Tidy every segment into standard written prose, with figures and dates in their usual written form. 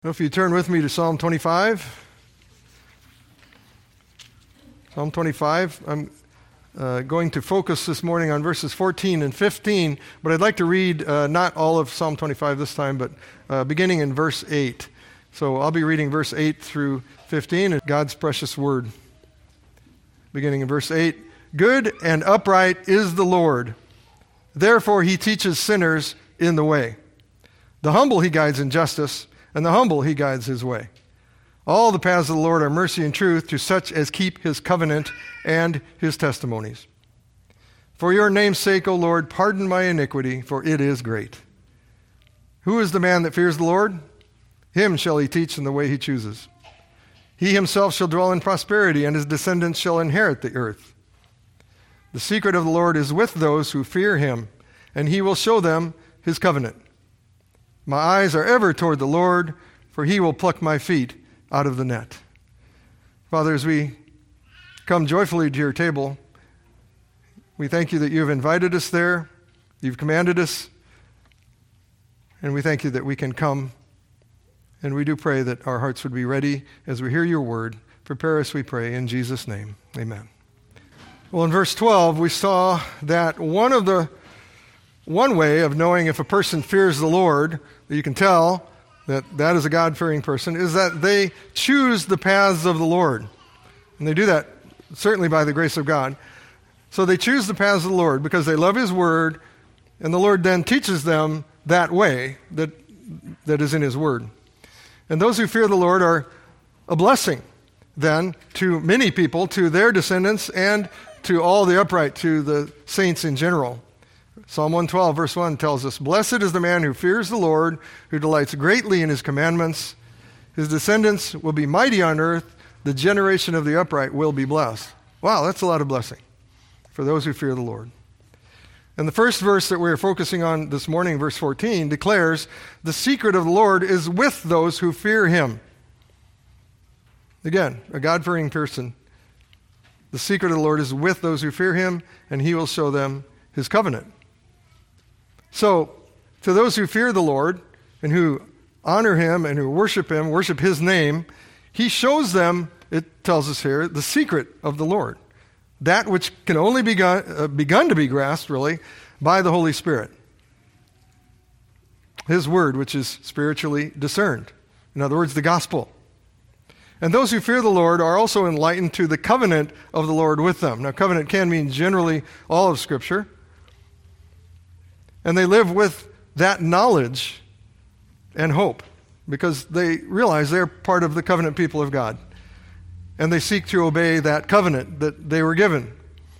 If you turn with me to Psalm 25. Psalm 25, I'm going to focus this morning on verses 14 and 15, but I'd like to read not all of Psalm 25 this time, but beginning in verse 8. So I'll be reading verse 8 through 15, God's precious word. Beginning in verse 8, "Good and upright is the Lord, therefore he teaches sinners in the way. The humble he guides in justice, and the humble he guides his way. All the paths of the Lord are mercy and truth to such as keep his covenant and his testimonies. For your name's sake, O Lord, pardon my iniquity, for it is great. Who is the man that fears the Lord? Him shall he teach in the way he chooses. He himself shall dwell in prosperity, and his descendants shall inherit the earth. The secret of the Lord is with those who fear him, and he will show them his covenant. My eyes are ever toward the Lord, for he will pluck my feet out of the net." Father, as we come joyfully to your table, we thank you that you have invited us there, you've commanded us, and we thank you that we can come, and we do pray that our hearts would be ready as we hear your word. Prepare us, we pray, in Jesus' name. Amen. Well, in verse 12, we saw that one way of knowing if a person fears the Lord, that you can tell that is a God-fearing person, is that they choose the paths of the Lord. And they do that certainly by the grace of God. So they choose the paths of the Lord because they love his word, and the Lord then teaches them that way that is in his word. And those who fear the Lord are a blessing then to many people, to their descendants, and to all the upright, to the saints in general. Psalm 112, verse 1 tells us, "Blessed is the man who fears the Lord, who delights greatly in his commandments. His descendants will be mighty on earth. The generation of the upright will be blessed." Wow, that's a lot of blessing for those who fear the Lord. And the first verse that we're focusing on this morning, verse 14, declares, "The secret of the Lord is with those who fear him." Again, a God-fearing person. The secret of the Lord is with those who fear him, and he will show them his covenant. So, to those who fear the Lord and who honor him and who worship him, worship his name, he shows them, it tells us here, the secret of the Lord. That which can only be begun to be grasped, really, by the Holy Spirit. His word, which is spiritually discerned. In other words, the gospel. And those who fear the Lord are also enlightened to the covenant of the Lord with them. Now, covenant can mean generally all of Scripture. And they live with that knowledge and hope because they realize they're part of the covenant people of God. And they seek to obey that covenant that they were given.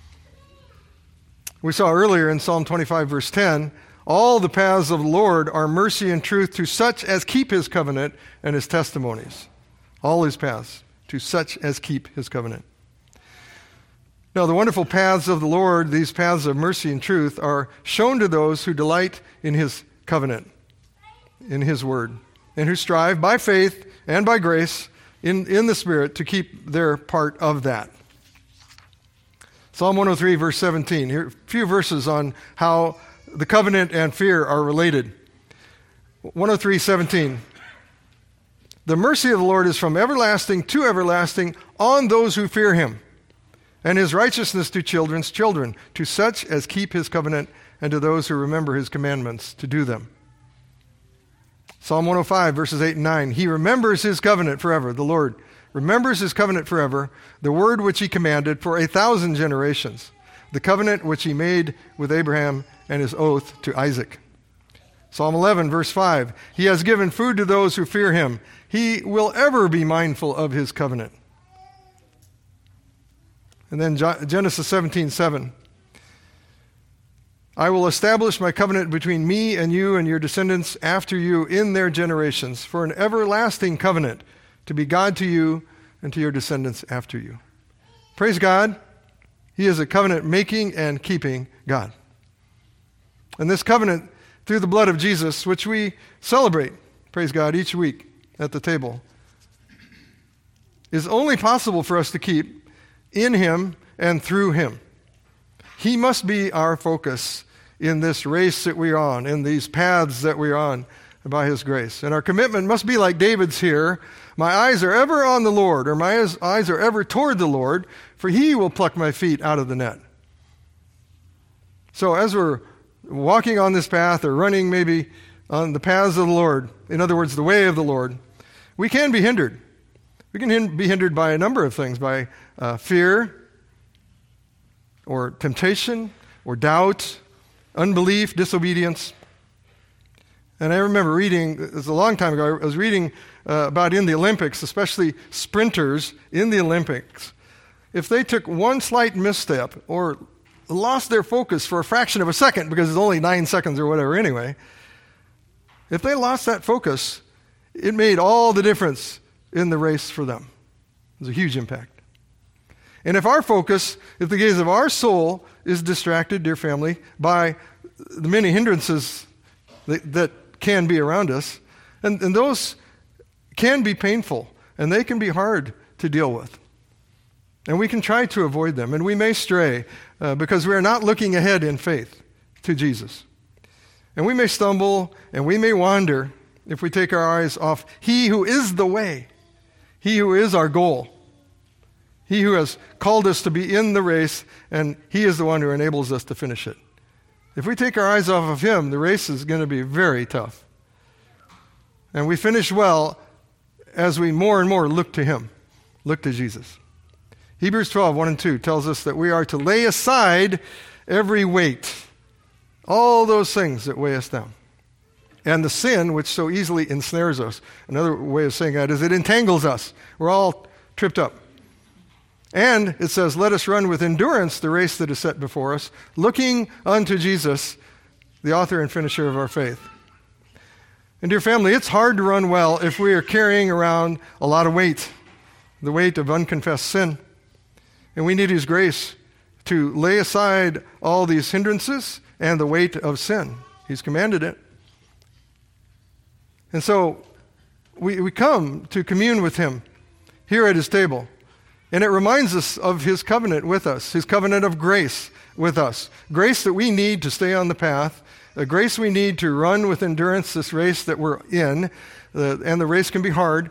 We saw earlier in Psalm 25, verse 10, "All the paths of the Lord are mercy and truth to such as keep his covenant and his testimonies." All his paths, to such as keep his covenant. Now, the wonderful paths of the Lord, these paths of mercy and truth, are shown to those who delight in his covenant, in his word, and who strive by faith and by grace in the Spirit to keep their part of that. Psalm 103, verse 17. Here are a few verses on how the covenant and fear are related. 103, 17. "The mercy of the Lord is from everlasting to everlasting on those who fear him, and his righteousness to children's children, to such as keep his covenant, and to those who remember his commandments to do them." Psalm 105, verses 8 and 9. "He remembers his covenant forever." The Lord remembers his covenant forever, the word which he commanded for 1,000 generations, the covenant which he made with Abraham and his oath to Isaac. Psalm 11, verse 5. "He has given food to those who fear him. He will ever be mindful of his covenant." And then Genesis 17:7. "I will establish my covenant between me and you and your descendants after you in their generations, for an everlasting covenant to be God to you and to your descendants after you." Praise God. He is a covenant-making and keeping God. And this covenant, through the blood of Jesus, which we celebrate, praise God, each week at the table, is only possible for us to keep in him and through him. He must be our focus in this race that we're on, in these paths that we're on, by his grace. And our commitment must be like David's here. My eyes are ever on the Lord, or my eyes are ever toward the Lord, for he will pluck my feet out of the net. So as we're walking on this path or running maybe on the paths of the Lord, in other words, the way of the Lord, we can be hindered. We can be hindered by a number of things, by fear or temptation or doubt, unbelief, disobedience. And I remember reading, it was a long time ago, I was reading about in the Olympics, especially sprinters in the Olympics, if they took one slight misstep or lost their focus for a fraction of a second, because it's only 9 seconds or whatever anyway, if they lost that focus, it made all the difference in the race for them. It was a huge impact. And if our focus, if the gaze of our soul is distracted, dear family, by the many hindrances that can be around us, and those can be painful, and they can be hard to deal with. And we can try to avoid them, and we may stray because we are not looking ahead in faith to Jesus. And we may stumble, and we may wander if we take our eyes off He who is the way, He who is our goal, He who has called us to be in the race, and He is the one who enables us to finish it. If we take our eyes off of Him, the race is going to be very tough. And we finish well as we more and more look to Him, look to Jesus. Hebrews 12, 1 and 2 tells us that we are to lay aside every weight, all those things that weigh us down, and the sin which so easily ensnares us. Another way of saying that is it entangles us. We're all tripped up. And it says, let us run with endurance the race that is set before us, looking unto Jesus, the author and finisher of our faith. And dear family, it's hard to run well if we are carrying around a lot of weight, the weight of unconfessed sin. And we need His grace to lay aside all these hindrances and the weight of sin. He's commanded it. And so we come to commune with Him here at His table. And it reminds us of His covenant with us, His covenant of grace with us. Grace that we need to stay on the path, a grace we need to run with endurance this race that we're in, and the race can be hard,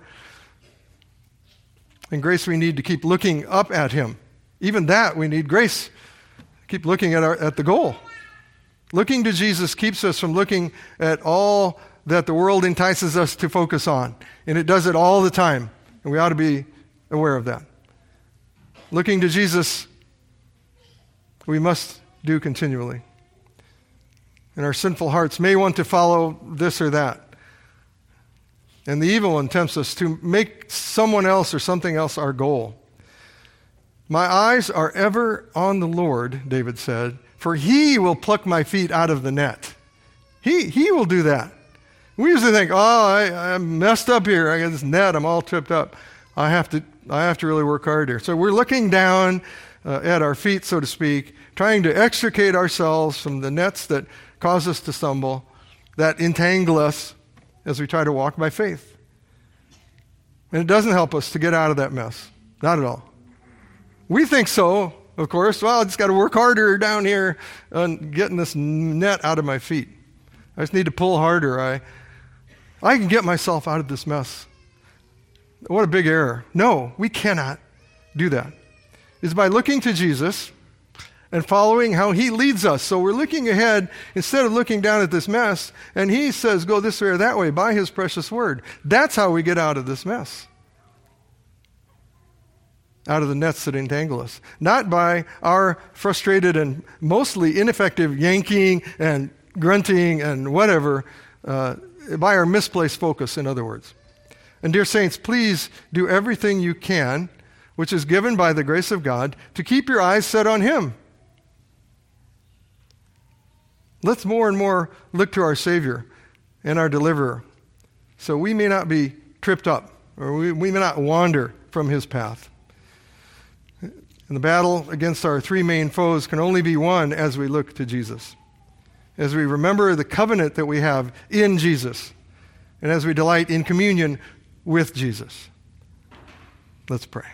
and grace we need to keep looking up at Him. Even that, we need grace. Keep looking at the goal. Looking to Jesus keeps us from looking at all that the world entices us to focus on. And it does it all the time. And we ought to be aware of that. Looking to Jesus, we must do continually. And our sinful hearts may want to follow this or that. And the evil one tempts us to make someone else or something else our goal. My eyes are ever on the Lord, David said, for He will pluck my feet out of the net. He will do that. We usually think, I'm messed up here. I got this net. I'm all tripped up. I have to really work harder. So we're looking down at our feet, so to speak, trying to extricate ourselves from the nets that cause us to stumble, that entangle us as we try to walk by faith. And it doesn't help us to get out of that mess. Not at all. We think so, of course. Well, I just got to work harder down here on getting this net out of my feet. I just need to pull harder. I can get myself out of this mess. What a big error. No, we cannot do that. It's by looking to Jesus and following how He leads us. So we're looking ahead instead of looking down at this mess, and He says, go this way or that way by His precious word. That's how we get out of this mess. Out of the nets that entangle us. Not by our frustrated and mostly ineffective yanking and grunting and whatever, by our misplaced focus, in other words. And dear saints, please do everything you can, which is given by the grace of God, to keep your eyes set on Him. Let's more and more look to our Savior and our Deliverer, so we may not be tripped up, or we may not wander from His path. And the battle against our three main foes can only be won as we look to Jesus, as we remember the covenant that we have in Jesus, and as we delight in communion with Jesus. Let's pray.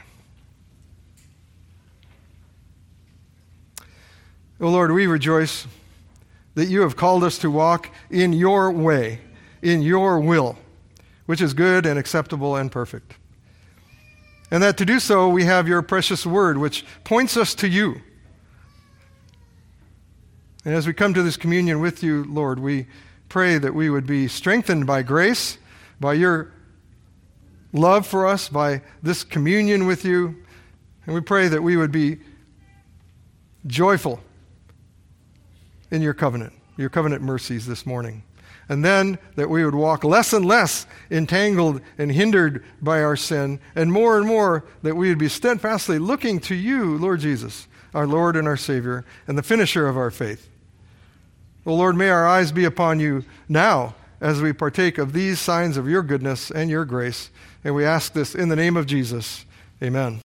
Oh Lord, we rejoice that You have called us to walk in Your way, in your will, which is good and acceptable and perfect. And that to do so, we have your precious word, which points us to you. And as we come to this communion with you, Lord, we pray that we would be strengthened by grace, by your love for us, by this communion with you. And we pray that we would be joyful in your covenant mercies this morning. And then that we would walk less and less entangled and hindered by our sin, and more that we would be steadfastly looking to you, Lord Jesus, our Lord and our Savior, and the finisher of our faith. O Lord, may our eyes be upon you now as we partake of these signs of your goodness and your grace. And we ask this in the name of Jesus. Amen.